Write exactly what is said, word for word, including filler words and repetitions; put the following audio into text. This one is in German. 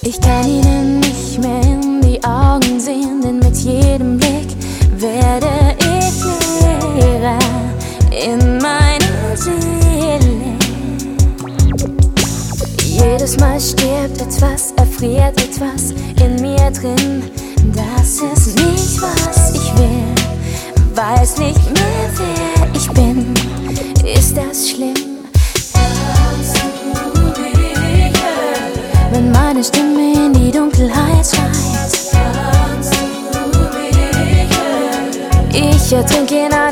Ich kann ihnen nicht mehr in die Augen sehen, denn mit jedem Blick werde ich leerer in meiner Seele. Jedes Mal stirbt etwas, erfriert etwas in mir drin. Das ist nicht, was ich will, weiß nicht mehr, wer ich bin. Ist das schlimm? Kannst du mich hören, wenn meine Stimme in die Dunkelheit schreit? Kannst du mich hören? Ich ertrinke in einer